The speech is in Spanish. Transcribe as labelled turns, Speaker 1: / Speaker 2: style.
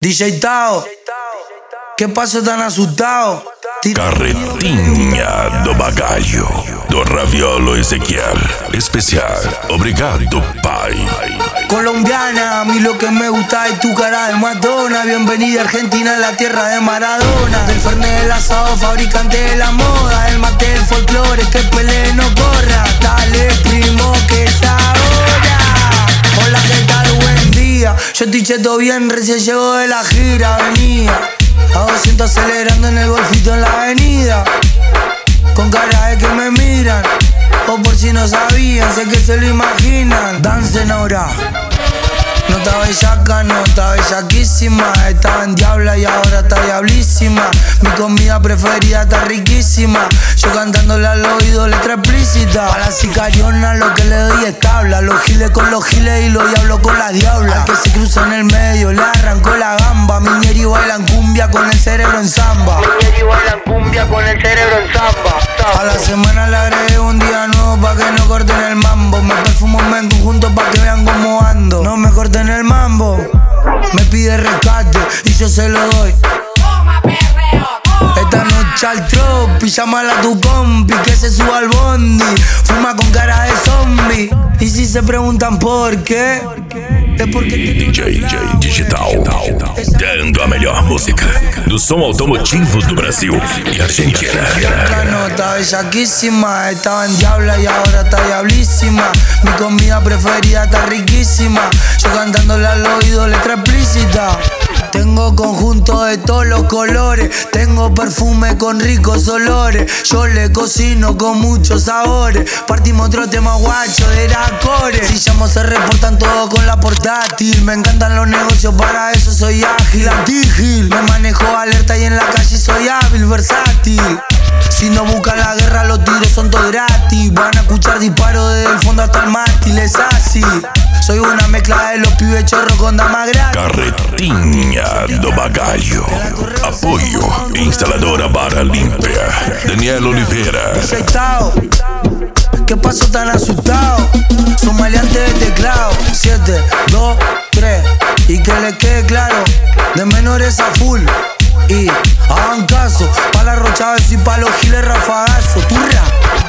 Speaker 1: DJ Tao, que pasó tan asustado?
Speaker 2: Carretinha do Bagaglio, do Raviolo Ezequiel. Especial, obrigado, pai.
Speaker 1: Colombiana, a mí lo que me gusta es tu cara de Madonna. Bienvenida a Argentina, la tierra de Maradona. Del Fernet del asado, fabricante de la moda. El mate del folclore, que pelee no corra. Dale, primo, que es ahora. Hola, ¿qué tal? Buen día. Yo estoy cheto bien, recién llego de la gira. Venía a 200 acelerando en el golfito en la avenida, con cara de que me miran, o por si no sabían, sé que se lo imaginan. Dancen ahora. No está bellaca, no está bellaquísima. Estaba en diabla y ahora está diablísima. Mi comida preferida está riquísima. Yo cantándole al oído, letra explícita. A la sicariona lo que le doy es tabla. Los giles con los giles y los diablos con las diablas. Al que se cruza en el medio le arrancó la gamba. Miñeri bailan cumbia con el cerebro en samba.
Speaker 3: Miñeri bailan cumbia con el cerebro en samba.
Speaker 1: A la semana le agregué un día nuevo pa' que no corten el mambo. Me perfumo en conjunto pa' que vean cómo ando. No me corten el mambo. Me pide rescate y yo se lo doy. Esta noche al tropi, llámala a tu compi que se suba al bondi. Fuma con cara de zombie. Y si se preguntan por qué, é porque
Speaker 2: DJ Digital, dando a melhor música do som automotivo do Brasil e Argentina.
Speaker 1: No, está bellaquísima, estaba en diabla y ahora está diablísima. Mi comida preferida está riquísima. Yo cantándole al oído, letra explícita. Tengo conjunto de todos los colores. Tengo perfume con ricos olores. Yo le cocino con muchos sabores. Partimos otro tema guacho de Core. Si llamo se reportan todo con la portátil. Me encantan los negocios, para eso soy ágil. Antigil, me manejo alerta y en la calle soy hábil, versátil. Si no buscan la guerra, los tiros son todos gratis. Van a escuchar disparos desde el fondo hasta el mástil, es así. Soy una mezcla de los pibes chorros con damas gratis.
Speaker 2: Carretinha do Bagaglio. Apoio Instaladora Barra Limpia. Daniel Oliveira.
Speaker 1: ¿Qué pasó tan asustado? Son maleantes de teclado. 7, 2, 3. Y que les quede claro, de menores a full. Y hagan caso, pa' la rocha y pa' los giles rafagazo. Turra,